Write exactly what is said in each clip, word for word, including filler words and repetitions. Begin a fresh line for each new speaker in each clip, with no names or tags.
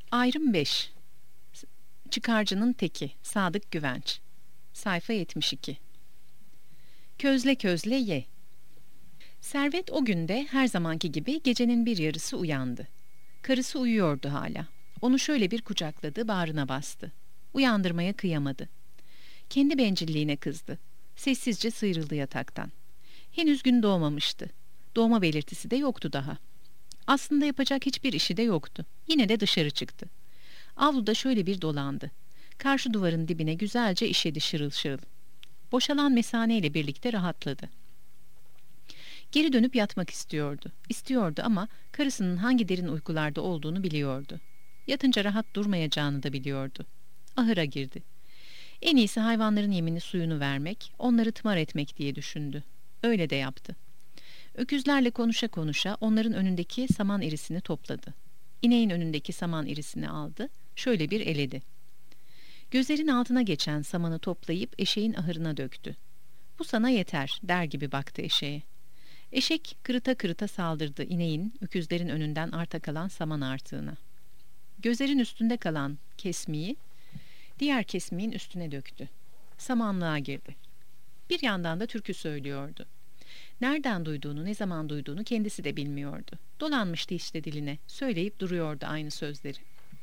Ayrım beş. Çıkarcının teki Sadık Güvenç. Sayfa yetmiş iki. Közle közle ye. Servet o günde her zamanki gibi gecenin bir yarısı uyandı. Karısı uyuyordu hala. Onu şöyle bir kucakladı, bağrına bastı. Uyandırmaya kıyamadı. Kendi bencilliğine kızdı. Sessizce sıyrıldı yataktan. Henüz gün doğmamıştı. Doğma belirtisi de yoktu daha. Aslında yapacak hiçbir işi de yoktu. Yine de dışarı çıktı. Avluda şöyle bir dolandı. Karşı duvarın dibine güzelce işedi şırıl şırıl. Boşalan mesaneyle birlikte rahatladı. Geri dönüp yatmak istiyordu. İstiyordu ama karısının hangi derin uykularda olduğunu biliyordu. Yatınca rahat durmayacağını da biliyordu. Ahıra girdi. En iyisi hayvanların yemini suyunu vermek, onları tımar etmek diye düşündü. Öyle de yaptı. Öküzlerle konuşa konuşa onların önündeki saman irisini topladı. İneğin önündeki saman irisini aldı, şöyle bir eledi. Gözlerin altına geçen samanı toplayıp eşeğin ahırına döktü. Bu sana yeter der gibi baktı eşeğe. Eşek kırıta kırıta saldırdı ineğin, öküzlerin önünden arta kalan saman artığına. Gözlerin üstünde kalan kesmiyi diğer kesmiğin üstüne döktü. Samanlığa girdi. Bir yandan da türkü söylüyordu. Nereden duyduğunu, ne zaman duyduğunu kendisi de bilmiyordu. Dolanmıştı işte diline, söyleyip duruyordu aynı sözleri.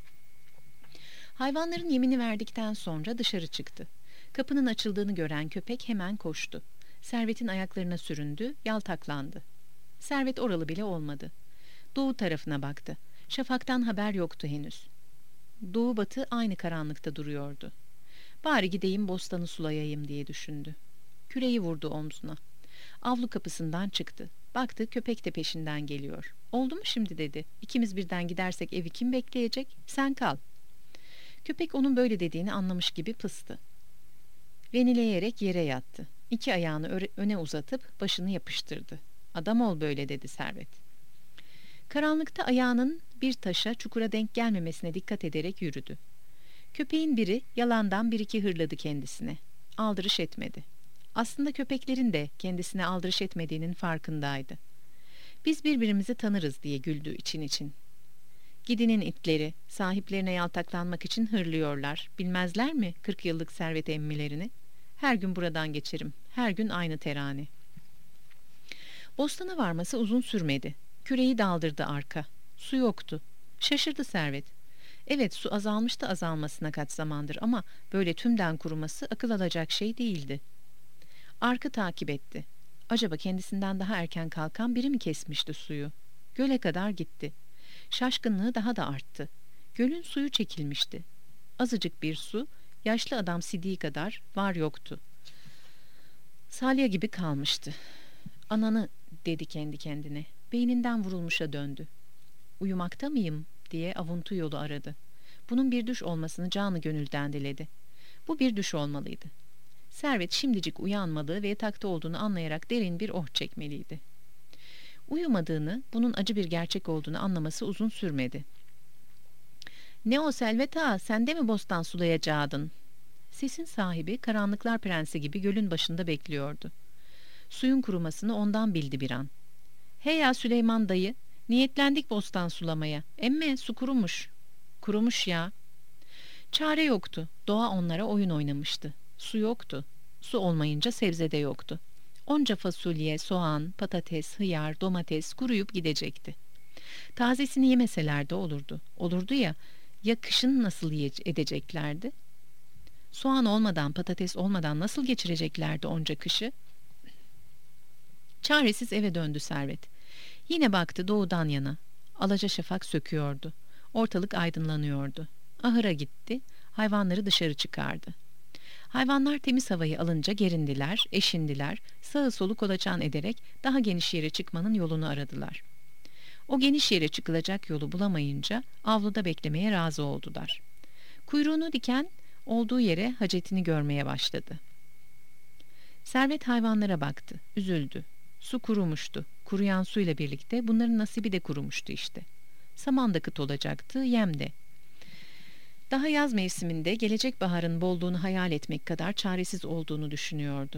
Hayvanların yemini verdikten sonra dışarı çıktı. Kapının açıldığını gören köpek hemen koştu. Servet'in ayaklarına süründü, yaltaklandı. Servet oralı bile olmadı. Doğu tarafına baktı. Şafaktan haber yoktu henüz. Doğu batı aynı karanlıkta duruyordu. Bari gideyim bostanı sulayayım diye düşündü. Küreği vurdu omzuna. Avlu kapısından çıktı. Baktı köpek de peşinden geliyor. Oldu mu şimdi dedi. İkimiz birden gidersek evi kim bekleyecek? Sen kal. Köpek onun böyle dediğini anlamış gibi pıstı. Venileyerek yere yattı. İki ayağını öne uzatıp başını yapıştırdı. Adam ol böyle dedi Servet. Karanlıkta ayağının bir taşa çukura denk gelmemesine dikkat ederek yürüdü. Köpeğin biri yalandan bir iki hırladı kendisine. Aldırış etmedi. Aslında köpeklerin de kendisine aldırış etmediğinin farkındaydı. Biz birbirimizi tanırız diye güldü için için. Gidinin itleri sahiplerine yaltaklanmak için hırlıyorlar. Bilmezler mi kırk yıllık servet emmilerini? Her gün buradan geçerim. Her gün aynı terane. Bostana varması uzun sürmedi. Küreği daldırdı arka. Su yoktu. Şaşırdı Servet. Evet su azalmıştı azalmasına kaç zamandır ama böyle tümden kuruması akıl alacak şey değildi. Arkı takip etti. Acaba kendisinden daha erken kalkan biri mi kesmişti suyu? Göle kadar gitti. Şaşkınlığı daha da arttı. Gölün suyu çekilmişti. Azıcık bir su, yaşlı adam sidiği kadar var yoktu. Salya gibi kalmıştı. Ananı dedi kendi kendine. Beyninden vurulmuşa döndü. Uyumakta mıyım diye avuntu yolu aradı. Bunun bir düş olmasını canı gönülden diledi. Bu bir düş olmalıydı. Servet şimdicik uyanmalı ve yatakta olduğunu anlayarak derin bir oh çekmeliydi. Uyumadığını, bunun acı bir gerçek olduğunu anlaması uzun sürmedi. ''Ne o Selvet ağa, sen de mi bostan sulayacaktın?'' Sesin sahibi karanlıklar prensi gibi gölün başında bekliyordu. Suyun kurumasını ondan bildi bir an. ''Hey ya Süleyman dayı, niyetlendik bostan sulamaya. Emme su kurumuş.'' ''Kurumuş ya.'' Çare yoktu. Doğa onlara oyun oynamıştı. Su yoktu. Su olmayınca sebze de yoktu. Onca fasulye, soğan, patates, hıyar, domates kuruyup gidecekti. Tazesini yemeseler de olurdu. Olurdu ya, ya kışın nasıl edeceklerdi? Soğan olmadan, patates olmadan nasıl geçireceklerdi onca kışı? Çaresiz eve döndü Servet. Yine baktı doğudan yana. Alaca şafak söküyordu. Ortalık aydınlanıyordu. Ahıra gitti, hayvanları dışarı çıkardı. Hayvanlar temiz havayı alınca gerindiler, eşindiler, sağı solu kolaçan ederek daha geniş yere çıkmanın yolunu aradılar. O geniş yere çıkılacak yolu bulamayınca avluda beklemeye razı oldular. Kuyruğunu diken olduğu yere hacetini görmeye başladı. Servet hayvanlara baktı, üzüldü. Su kurumuştu. Kuruyan suyla birlikte bunların nasibi de kurumuştu işte. Saman da kıt olacaktı, yem de. Daha yaz mevsiminde gelecek baharın bolluğunu hayal etmek kadar çaresiz olduğunu düşünüyordu.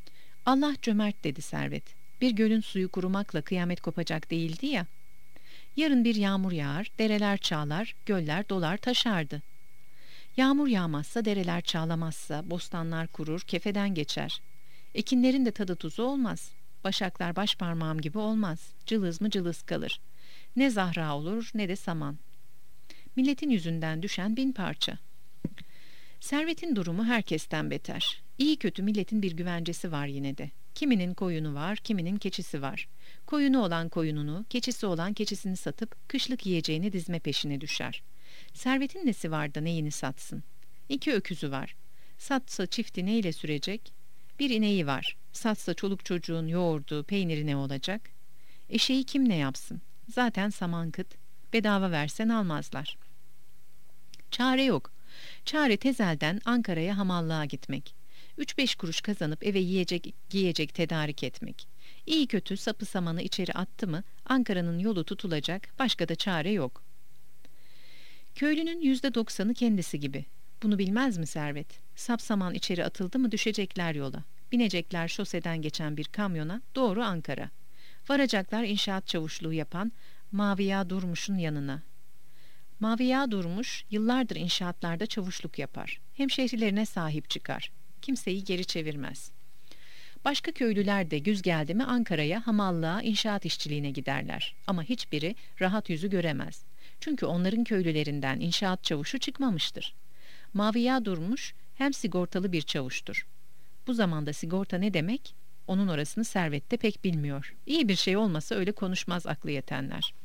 Allah cömert dedi Servet. Bir gölün suyu kurumakla kıyamet kopacak değildi ya. Yarın bir yağmur yağar, dereler çağlar, göller dolar taşardı. Yağmur yağmazsa, dereler çağlamazsa, bostanlar kurur, kefeden geçer. Ekinlerin de tadı tuzu olmaz. Başaklar baş parmağım gibi olmaz. Cılız mı cılız kalır. Ne zahra olur ne de saman. Milletin yüzünden düşen bin parça. Servetin durumu herkesten beter. İyi kötü milletin bir güvencesi var yine de. Kiminin koyunu var, kiminin keçisi var. Koyunu olan koyununu, keçisi olan keçisini satıp kışlık yiyeceğini dizme peşine düşer. Servetin nesi var da neyini satsın? İki öküzü var. Satsa çifti neyle sürecek? Bir ineği var. Satsa çoluk çocuğun yoğurdu, peyniri ne olacak? Eşeği kim ne yapsın? Zaten saman kıt. Bedava versen almazlar. Çare yok. Çare tezelden Ankara'ya hamallığa gitmek. Üç beş kuruş kazanıp eve yiyecek, giyecek tedarik etmek. İyi kötü sapı samanı içeri attı mı Ankara'nın yolu tutulacak, başka da çare yok. Köylünün yüzde doksanı kendisi gibi. Bunu bilmez mi Servet? Sapsaman içeri atıldı mı düşecekler yola. Binecekler şoseden geçen bir kamyona, doğru Ankara. Varacaklar inşaat çavuşluğu yapan Maviya Durmuş'un yanına. Maviya Durmuş yıllardır inşaatlarda çavuşluk yapar. Hemşehrilerine sahip çıkar. Kimseyi geri çevirmez. Başka köylüler de güz geldi mi Ankara'ya hamallığa, inşaat işçiliğine giderler. Ama hiçbiri rahat yüzü göremez. Çünkü onların köylülerinden inşaat çavuşu çıkmamıştır. Maviya Durmuş hem sigortalı bir çavuştur. Bu zamanda sigorta ne demek? Onun orasını Servet de pek bilmiyor. İyi bir şey olmasa öyle konuşmaz aklı yetenler.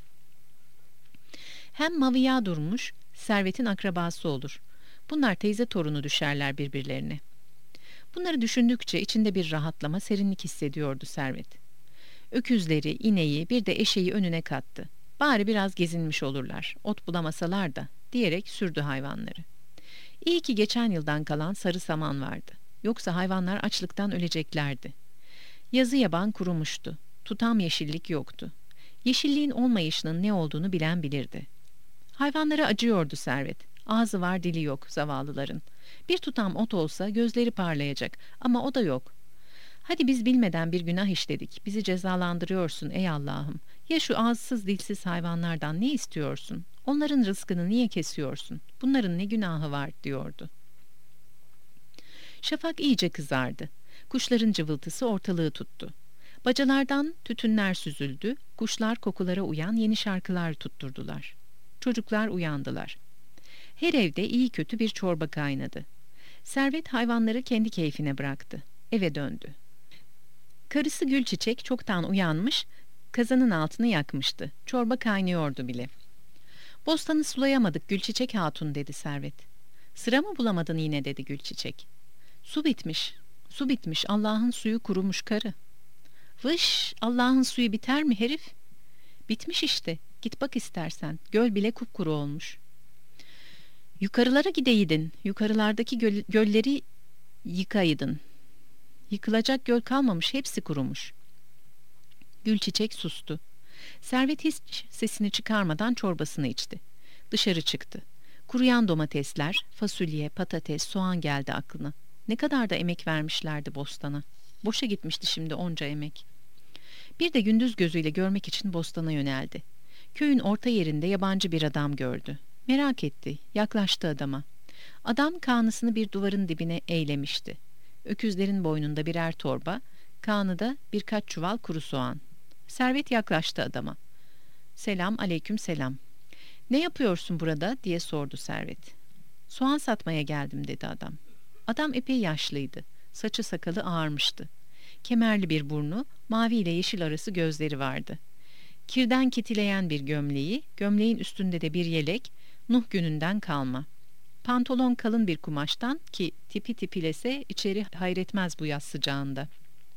Hem Maviya Durmuş, Servet'in akrabası olur. Bunlar teyze torunu düşerler birbirlerine. Bunları düşündükçe içinde bir rahatlama, serinlik hissediyordu Servet. Öküzleri, ineği, bir de eşeği önüne kattı. Bari biraz gezinmiş olurlar, ot bulamasalar da, diyerek sürdü hayvanları. İyi ki geçen yıldan kalan sarı saman vardı. Yoksa hayvanlar açlıktan öleceklerdi. Yazı yaban kurumuştu. Tutam yeşillik yoktu. Yeşilliğin olmayışının ne olduğunu bilen bilirdi. Hayvanlara acıyordu Servet. Ağzı var dili yok zavallıların. Bir tutam ot olsa gözleri parlayacak ama o da yok. Hadi biz bilmeden bir günah işledik. Bizi cezalandırıyorsun ey Allah'ım. Ya şu ağızsız dilsiz hayvanlardan ne istiyorsun? Onların rızkını niye kesiyorsun? Bunların ne günahı var diyordu. Şafak iyice kızardı. Kuşların cıvıltısı ortalığı tuttu. Bacalardan tütünler süzüldü. Kuşlar kokulara uyan yeni şarkılar tutturdular. Çocuklar uyandılar. Her evde iyi kötü bir çorba kaynadı. Servet hayvanları kendi keyfine bıraktı. Eve döndü. Karısı Gülçiçek çoktan uyanmış, kazanın altını yakmıştı. Çorba kaynıyordu bile. "Bostanı sulayamadık Gülçiçek hatun," dedi Servet. "Sıra mı bulamadın yine?" dedi Gülçiçek. "Su bitmiş, su bitmiş, Allah'ın suyu kurumuş karı." "Vış, Allah'ın suyu biter mi herif?" "Bitmiş işte, git bak istersen, göl bile kupkuru olmuş." "Yukarılara gideydin, yukarılardaki göl, gölleri yıkaydın. Yıkılacak göl kalmamış, hepsi kurumuş." Gülçiçek sustu. Servet hiç sesini çıkarmadan çorbasını içti. Dışarı çıktı. Kuruyan domatesler, fasulye, patates, soğan geldi aklına. Ne kadar da emek vermişlerdi bostana. Boşa gitmişti şimdi onca emek. Bir de gündüz gözüyle görmek için bostana yöneldi. Köyün orta yerinde yabancı bir adam gördü. Merak etti, yaklaştı adama. Adam kağnısını bir duvarın dibine eğlemişti. Öküzlerin boynunda birer torba, kağnı da birkaç çuval kuru soğan. Servet yaklaştı adama. "Selam aleyküm selam." "Ne yapıyorsun burada?" diye sordu Servet. "Soğan satmaya geldim," dedi adam. Adam epey yaşlıydı. Saçı sakalı ağarmıştı. Kemerli bir burnu, mavi ile yeşil arası gözleri vardı. Kirden kitileyen bir gömleği, gömleğin üstünde de bir yelek, Nuh gününden kalma. Pantolon kalın bir kumaştan ki tipi tipilese içeri hayretmez bu yaz sıcağında.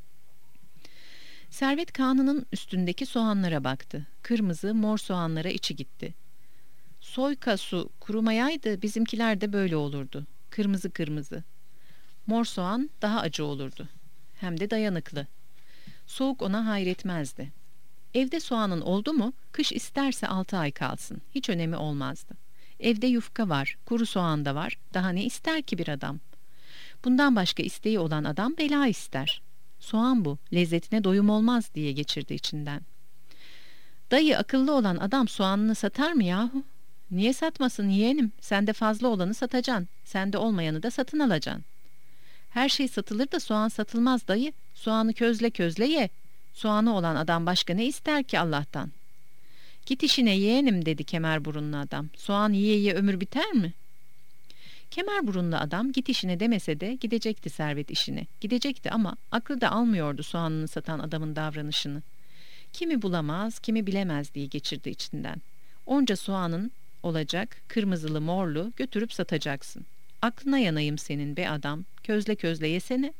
Servet kağnının üstündeki soğanlara baktı. Kırmızı, mor soğanlara içi gitti. "Soyka su kurumayaydı bizimkiler de böyle olurdu. Kırmızı kırmızı. Mor soğan daha acı olurdu. Hem de dayanıklı. Soğuk ona hayretmezdi. Evde soğanın oldu mu, kış isterse altı ay kalsın. Hiç önemi olmazdı. Evde yufka var, kuru soğan da var. Daha ne ister ki bir adam? Bundan başka isteği olan adam bela ister. Soğan bu, lezzetine doyum olmaz," diye geçirdi içinden. Dayı, akıllı olan adam soğanını satar mı yahu? Niye satmasın yeğenim? Sende fazla olanı satacaksın. Sende olmayanı da satın alacaksın. Her şey satılır da soğan satılmaz dayı. Soğanı közle közle ye. Soğanı olan adam başka ne ister ki Allah'tan? Git işine yeğenim, dedi kemerburunlu adam. Soğan yiye yiye ömür biter mi? Kemerburunlu adam git işine demese de gidecekti Servet işine. Gidecekti ama aklı da almıyordu soğanını satan adamın davranışını. Kimi bulamaz, kimi bilemez diye geçirdi içinden. Onca soğanın olacak, kırmızılı morlu, götürüp satacaksın. Aklına yanayım senin be adam, közle közle yesene.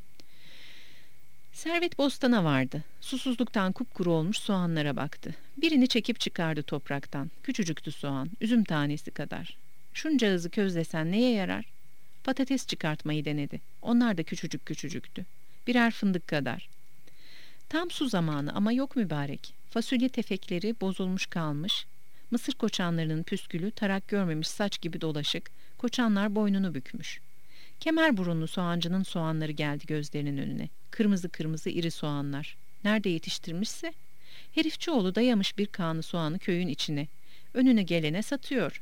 Servet bostana vardı. Susuzluktan kupkuru olmuş soğanlara baktı. Birini çekip çıkardı topraktan. Küçücüktü soğan, üzüm tanesi kadar. Şuncağızı közlesen neye yarar? Patates çıkartmayı denedi. Onlar da küçücük küçücüktü. Birer fındık kadar. Tam su zamanı ama yok mübarek. Fasulye tefekleri bozulmuş kalmış. Mısır koçanlarının püskülü tarak görmemiş saç gibi dolaşık. Koçanlar boynunu bükmüş. Kemerburunlu soğancının soğanları geldi gözlerinin önüne. Kırmızı kırmızı iri soğanlar. Nerede yetiştirmişse? Herifçioğlu dayamış bir kağını soğanı köyün içine. Önüne gelene satıyor.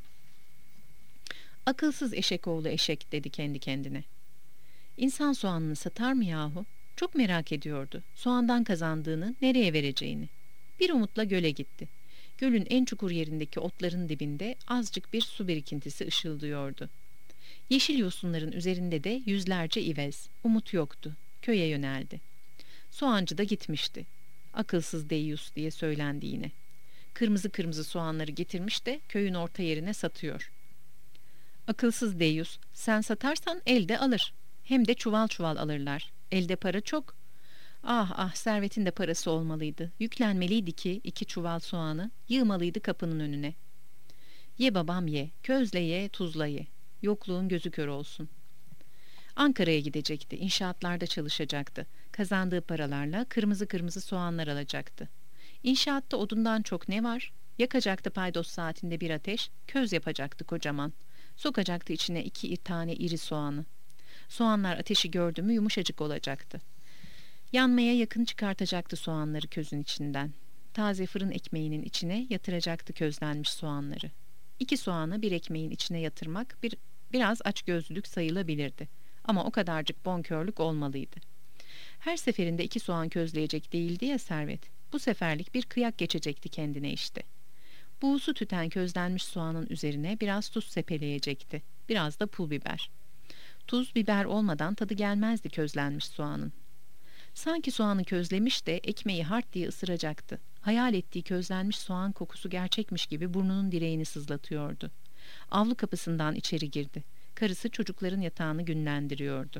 Akılsız eşek oğlu eşek, dedi kendi kendine. İnsan soğanını satar mı yahu? Çok merak ediyordu. Soğandan kazandığını nereye vereceğini. Bir umutla göle gitti. Gölün en çukur yerindeki otların dibinde azıcık bir su birikintisi ışıldıyordu. Yeşil yosunların üzerinde de yüzlerce ivez. Umut yoktu. Köye yöneldi. Soğancı da gitmişti. Akılsız deyyus diye söylendi yine. Kırmızı kırmızı soğanları getirmiş de köyün orta yerine satıyor. Akılsız deyyus, sen satarsan elde alır. Hem de çuval çuval alırlar. Elde para çok. Ah ah, Servet'in de parası olmalıydı. Yüklenmeliydi ki iki çuval soğanı yığmalıydı kapının önüne. Ye babam ye, közle ye, tuzla ye. Yokluğun gözü kör olsun. Ankara'ya gidecekti, inşaatlarda çalışacaktı. Kazandığı paralarla kırmızı kırmızı soğanlar alacaktı. İnşaatta odundan çok ne var? Yakacaktı paydos saatinde bir ateş, köz yapacaktı kocaman. Sokacaktı içine iki tane iri soğanı. Soğanlar ateşi gördü mü yumuşacık olacaktı. Yanmaya yakın çıkartacaktı soğanları közün içinden. Taze fırın ekmeğinin içine yatıracaktı közlenmiş soğanları. İki soğanı bir ekmeğin içine yatırmak bir, biraz açgözlülük sayılabilirdi. Ama o kadarcık bonkörlük olmalıydı. Her seferinde iki soğan közleyecek değildi ya Servet. Bu seferlik bir kıyak geçecekti kendine işte. Buğusu tüten közlenmiş soğanın üzerine biraz tuz sepeleyecekti. Biraz da pul biber. Tuz, biber olmadan tadı gelmezdi közlenmiş soğanın. Sanki soğanı közlemiş de ekmeği hart diye ısıracaktı. Hayal ettiği közlenmiş soğan kokusu gerçekmiş gibi burnunun direğini sızlatıyordu. Avlu kapısından içeri girdi. Karısı çocukların yatağını günlendiriyordu.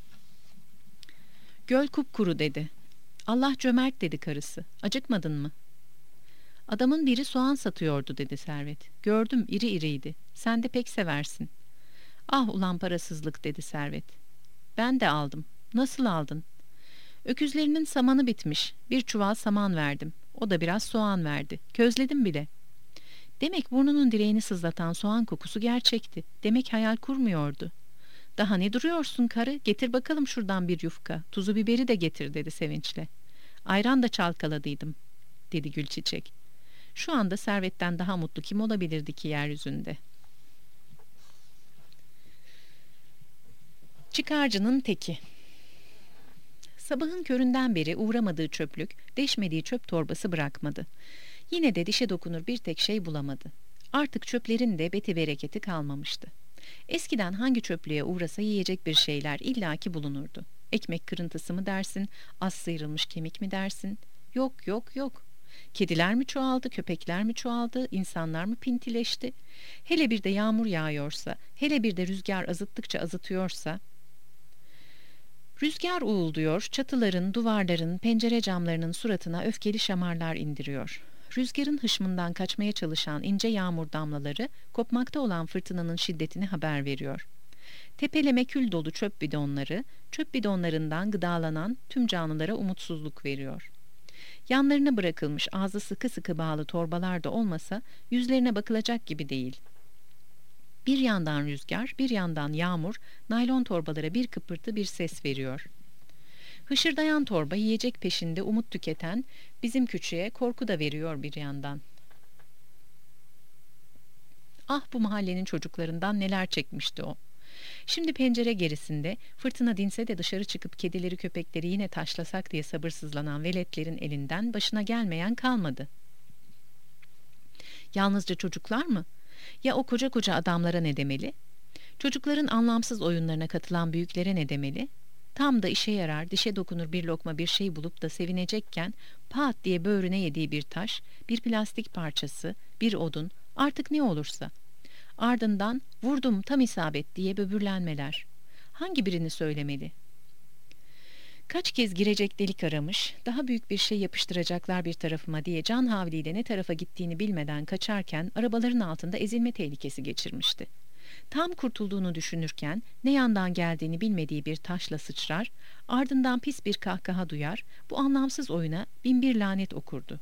Göl kupkuru, dedi. Allah cömert, dedi karısı. Acıkmadın mı? Adamın biri soğan satıyordu, dedi Servet. Gördüm, iri iriydi. Sen de pek seversin. Ah ulan parasızlık, dedi Servet. Ben de aldım. Nasıl aldın? Öküzlerinin samanı bitmiş. Bir çuval saman verdim. O da biraz soğan verdi. Közledim bile. Demek burnunun direğini sızlatan soğan kokusu gerçekti. Demek hayal kurmuyordu. Daha ne duruyorsun karı? Getir bakalım şuradan bir yufka. Tuzu biberi de getir, dedi sevinçle. Ayran da çalkaladıydım, dedi Gülçiçek. Şu anda Servet'ten daha mutlu kim olabilirdi ki yeryüzünde? Çıkarcının teki. Sabahın köründen beri uğramadığı çöplük, deşmediği çöp torbası bırakmadı. Yine de dişe dokunur bir tek şey bulamadı. Artık çöplerin de beti bereketi kalmamıştı. Eskiden hangi çöplüğe uğrasa yiyecek bir şeyler illaki bulunurdu. Ekmek kırıntısı mı dersin, az sıyrılmış kemik mi dersin? Yok yok yok. Kediler mi çoğaldı, köpekler mi çoğaldı, insanlar mı pintileşti? Hele bir de yağmur yağıyorsa, hele bir de rüzgar azıttıkça azıtıyorsa... Rüzgar uğulduyor, çatıların, duvarların, pencere camlarının suratına öfkeli şamarlar indiriyor. Rüzgarın hışmından kaçmaya çalışan ince yağmur damlaları kopmakta olan fırtınanın şiddetini haber veriyor. Tepeleme kül dolu çöp bidonları, çöp bidonlarından gıdalanan tüm canlılara umutsuzluk veriyor. Yanlarına bırakılmış ağzı sıkı sıkı bağlı torbalar da olmasa yüzlerine bakılacak gibi değil. Bir yandan rüzgar, bir yandan yağmur, naylon torbalara bir kıpırtı bir ses veriyor. Hışırdayan torba yiyecek peşinde umut tüketen bizim küçüğe korku da veriyor bir yandan. Ah, bu mahallenin çocuklarından neler çekmişti o. Şimdi pencere gerisinde fırtına dinse de dışarı çıkıp kedileri köpekleri yine taşlasak diye sabırsızlanan veletlerin elinden başına gelmeyen kalmadı. Yalnızca çocuklar mı? Ya o koca koca adamlara ne demeli? Çocukların anlamsız oyunlarına katılan büyüklere ne demeli? Tam da işe yarar, dişe dokunur bir lokma bir şey bulup da sevinecekken pat diye böğrüne yediği bir taş, bir plastik parçası, bir odun, artık ne olursa. Ardından vurdum tam isabet diye böbürlenmeler. Hangi birini söylemeli? Kaç kez girecek delik aramış, daha büyük bir şey yapıştıracaklar bir tarafıma diye can havliyle ne tarafa gittiğini bilmeden kaçarken arabaların altında ezilme tehlikesi geçirmişti. Tam kurtulduğunu düşünürken ne yandan geldiğini bilmediği bir taşla sıçrar, ardından pis bir kahkaha duyar, bu anlamsız oyuna bin bir lanet okurdu.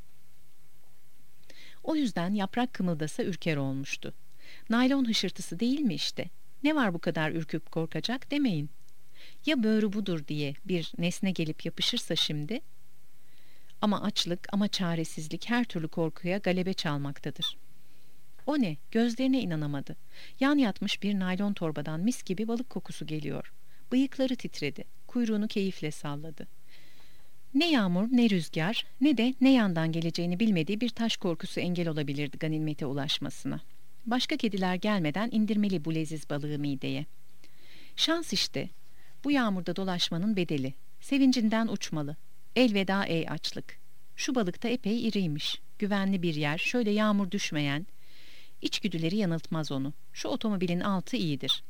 O yüzden yaprak kımıldasa ürker olmuştu. Naylon hışırtısı değil mi işte? Ne var bu kadar ürküp korkacak demeyin. Ya böğrü budur diye bir nesne gelip yapışırsa şimdi? Ama açlık, ama çaresizlik her türlü korkuya galebe çalmaktadır. O ne? Gözlerine inanamadı. Yan yatmış bir naylon torbadan mis gibi balık kokusu geliyor. Bıyıkları titredi. Kuyruğunu keyifle salladı. Ne yağmur, ne rüzgar, ne de ne yandan geleceğini bilmediği bir taş korkusu engel olabilirdi ganimete ulaşmasına. Başka kediler gelmeden indirmeli bu leziz balığı mideye. Şans işte. Bu yağmurda dolaşmanın bedeli. Sevincinden uçmalı. Elveda ey açlık. Şu balık da epey iriymiş. Güvenli bir yer, şöyle yağmur düşmeyen. İçgüdüleri yanıltmaz onu. Şu otomobilin altı iyidir.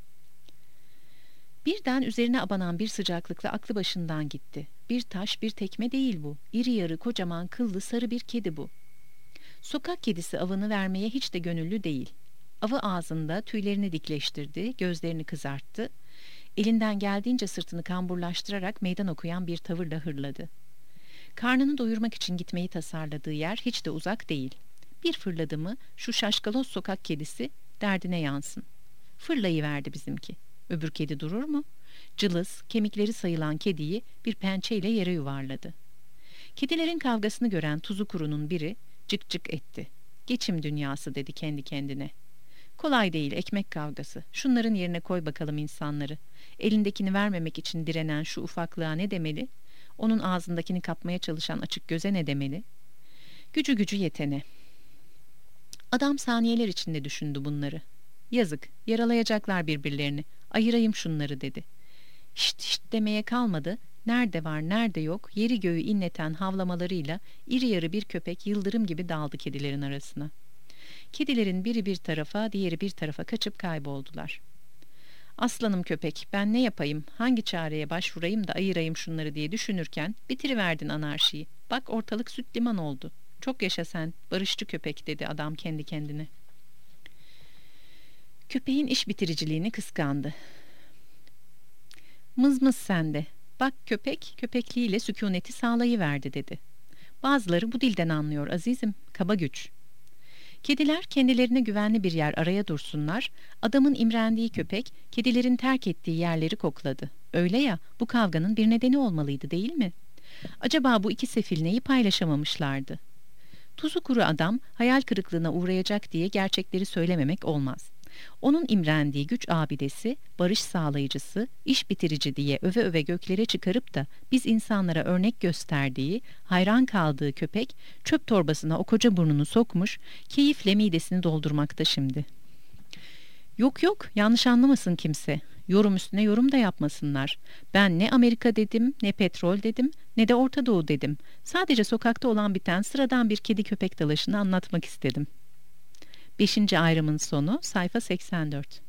Birden üzerine abanan bir sıcaklıkla aklı başından gitti. Bir taş, bir tekme değil bu. İri yarı, kocaman, kıllı, sarı bir kedi bu. Sokak kedisi avını vermeye hiç de gönüllü değil. Avı ağzında tüylerini dikleştirdi, gözlerini kızarttı. Elinden geldiğince sırtını kamburlaştırarak meydan okuyan bir tavırla hırladı. Karnını doyurmak için gitmeyi tasarladığı yer hiç de uzak değil. Bir fırladı mı şu şaşkaloz sokak kedisi derdine yansın. Fırlayıverdi bizimki. Öbür kedi durur mu? Cılız, kemikleri sayılan kediyi bir pençeyle yere yuvarladı. Kedilerin kavgasını gören tuzu kurunun biri cık cık etti. Geçim dünyası dedi kendi kendine. Kolay değil ekmek kavgası. Şunların yerine koy bakalım insanları. Elindekini vermemek için direnen şu ufaklığa ne demeli? Onun ağzındakini kapmaya çalışan açık göze ne demeli? Gücü gücü yetene. Adam saniyeler içinde düşündü bunları. Yazık, yaralayacaklar birbirlerini. Ayırayım şunları dedi. Şşt şşt demeye kalmadı. Nerede var nerede yok yeri göğü inleten havlamalarıyla iri yarı bir köpek yıldırım gibi daldı kedilerin arasına. Kedilerin biri bir tarafa diğeri bir tarafa kaçıp kayboldular. Aslanım köpek ben ne yapayım hangi çareye başvurayım da ayırayım şunları diye düşünürken bitiriverdin anarşiyi. Bak ortalık süt liman oldu. Çok yaşa sen barışçı köpek dedi adam kendi kendine. Köpeğin iş bitiriciliğini kıskandı. Mızmız sende. Bak köpek köpekliğiyle sükuneti sağlayıverdi dedi. Bazıları bu dilden anlıyor azizim. Kaba güç. Kediler kendilerine güvenli bir yer araya dursunlar. Adamın imrendiği köpek kedilerin terk ettiği yerleri kokladı. Öyle ya bu kavganın bir nedeni olmalıydı değil mi? Acaba bu iki sefil neyi paylaşamamışlardı? Tuzu kuru adam hayal kırıklığına uğrayacak diye gerçekleri söylememek olmaz. Onun imrendiği güç abidesi, barış sağlayıcısı, iş bitirici diye öve öve göklere çıkarıp da biz insanlara örnek gösterdiği, hayran kaldığı köpek çöp torbasına o koca burnunu sokmuş, keyifle midesini doldurmakta şimdi. Yok yok, yanlış anlamasın kimse. Yorum üstüne yorum da yapmasınlar. Ben ne Amerika dedim, ne petrol dedim, ne de Orta Doğu dedim. Sadece sokakta olan biten sıradan bir kedi köpek dalaşını anlatmak istedim. Beşinci ayrımın sonu sayfa seksen dört.